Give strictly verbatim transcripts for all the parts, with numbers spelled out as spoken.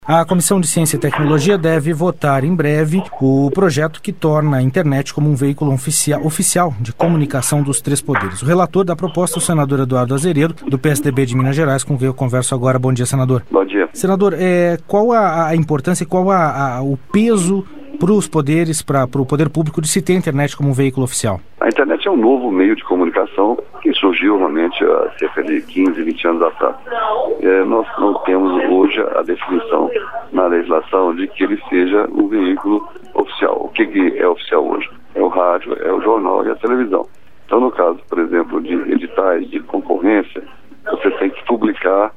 A Comissão de Ciência e Tecnologia deve votar em breve o projeto que torna a internet como um veículo oficial, oficial de comunicação dos três poderes. O relator da proposta é o senador Eduardo Azeredo, do P S D B de Minas Gerais, com quem eu converso agora. Bom dia, senador. Bom dia. Senador, é, qual a, a importância e qual a, a, o peso para os poderes, para o poder público, de se ter a internet como um veículo oficial? A internet é um novo meio de comunicação que surgiu realmente há cerca de quinze, vinte anos atrás. É, nós não temos hoje a definição na legislação de que ele seja um veículo oficial. O que, que é oficial hoje? É o rádio, é o jornal e a televisão. Então, no caso, por exemplo, de editais de concorrência, você tem que publicar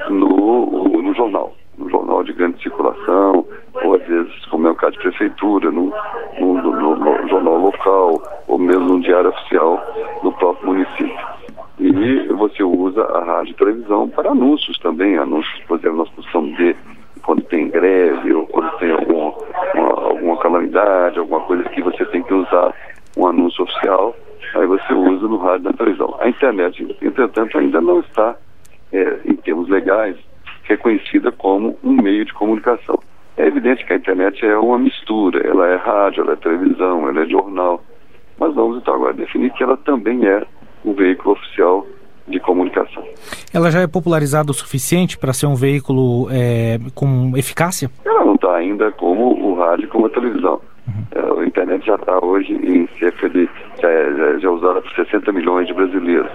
no, no jornal, no jornal de grande circulação, ou às vezes, como é o caso de prefeitura, no, no, no, no jornal local, ou mesmo no diário oficial do próprio município. E você usa a rádio e televisão para anúncios também, anúncios, por exemplo, nós precisamos de quando tem greve, ou quando tem alguma, uma, alguma calamidade, alguma coisa que você tem que usar um anúncio oficial, aí você usa no rádio e na televisão. A internet, entretanto, ainda não está, é, em termos legais, reconhecida como um meio de comunicação. É evidente que a internet é uma mistura, ela é rádio, ela é televisão, ela é jornal, mas vamos então agora definir que ela também é um veículo oficial de comunicação. Ela já é popularizada o suficiente para ser um veículo é, com eficácia? Ela não está ainda como o rádio e como a televisão. Uhum. A internet já está hoje em cerca de, já é, já, já é usada por sessenta milhões de brasileiros.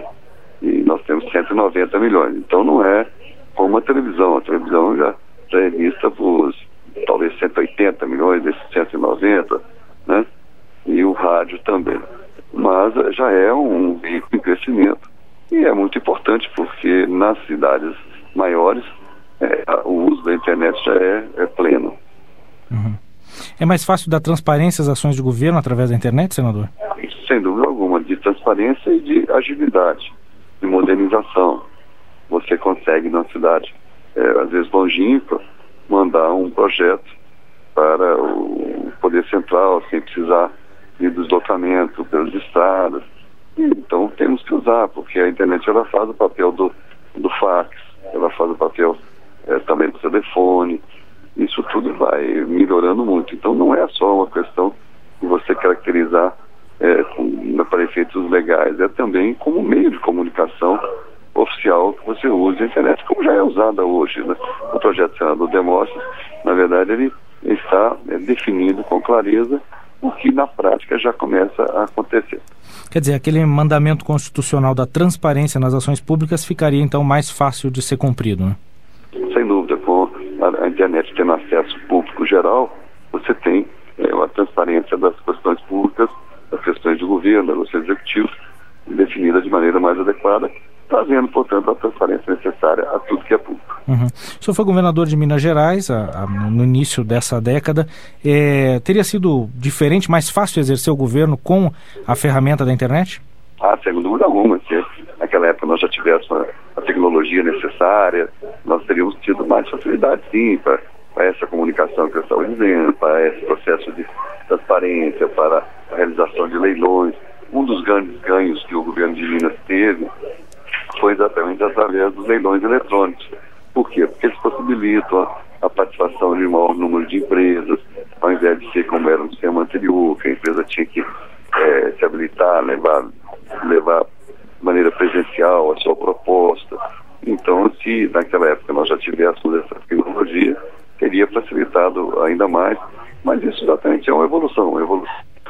E nós temos cento e noventa milhões. Então não é como a televisão. A televisão já, já é vista por talvez cento e oitenta milhões desses cento e noventa, né? E o rádio também. Mas já é um veículo em crescimento e é muito importante porque nas cidades maiores é, o uso da internet já é, é pleno. Uhum. É mais fácil dar transparência às ações de governo através da internet, senador? Sem dúvida alguma, de transparência e de agilidade, de modernização. Você consegue na cidade, é, às vezes longínqua, mandar um projeto para o Poder Central sem precisar de deslocamento pelas estradas. E, então temos que usar, porque a internet ela faz o papel do, do fax, ela faz o papel é, também do telefone. Isso tudo vai melhorando muito. Então não é só uma questão de você caracterizar é, com, para efeitos legais, é também como meio de comunicação oficial que você usa a internet, como já é usada hoje, né? O projeto do senador demonstra, na verdade, ele está é, definido com clareza o que na prática já começa a acontecer. Quer dizer, aquele mandamento constitucional da transparência nas ações públicas ficaria então mais fácil de ser cumprido, né? Sem dúvida, com a, a internet tendo acesso público geral, você tem é, a transparência das questões públicas, das questões de governo, do seu executivo, definida de maneira mais adequada, trazendo, portanto, a transparência necessária a tudo que é público. Uhum. O senhor foi governador de Minas Gerais a, a, no início dessa década. É, teria sido diferente, mais fácil exercer o governo com a ferramenta da internet? Ah, sem dúvida alguma. Se naquela época nós já tivéssemos a, a tecnologia necessária, nós teríamos tido mais facilidade, sim, para essa comunicação que eu estava dizendo, para esse processo de transparência, para a realização de leilões. Um dos grandes ganhos que o governo de Minas teve foi exatamente através dos leilões eletrônicos. Por quê? Porque eles possibilitam a, a participação de um maior número de empresas, ao invés de ser como era no sistema anterior, que a empresa tinha que é, se habilitar, levar, levar de maneira presencial a sua proposta. Então, se naquela época nós já tivéssemos essa tecnologia, teria facilitado ainda mais, mas isso exatamente é uma evolução, uma evolução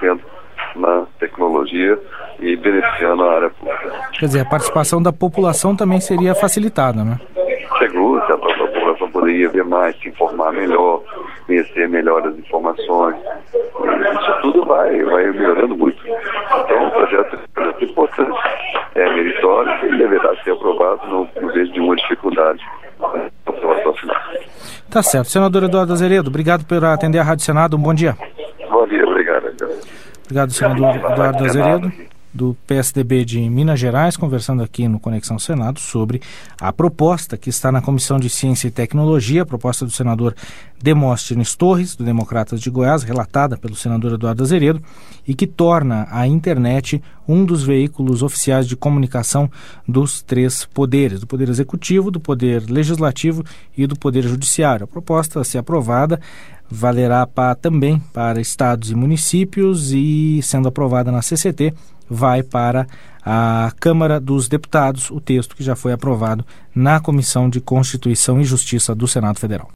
na tecnologia e beneficiando a área pública. Quer dizer, a participação da população também seria facilitada, né? Seguro, a população poderia ver mais, se informar melhor, conhecer melhor as informações. Isso tudo vai, vai melhorando muito. Então, o projeto é importante, é meritório e deverá ser aprovado, não, não vejo nenhuma dificuldade na aprovação final. Tá certo. Senador Eduardo Azeredo, obrigado por atender a Rádio Senado. Um bom dia. Bom dia, obrigado. Obrigado, senador Eduardo Azeredo. do P S D B de Minas Gerais, conversando aqui no Conexão Senado sobre a proposta que está na Comissão de Ciência e Tecnologia, a proposta do senador Demóstenes Torres, do Democratas de Goiás, relatada pelo senador Eduardo Azeredo, e que torna a internet um dos veículos oficiais de comunicação dos três poderes, do Poder Executivo, do Poder Legislativo e do Poder Judiciário. A proposta, se aprovada, valerá pra, também para estados e municípios e, sendo aprovada na C C T, vai para a Câmara dos Deputados, o texto que já foi aprovado na Comissão de Constituição e Justiça do Senado Federal.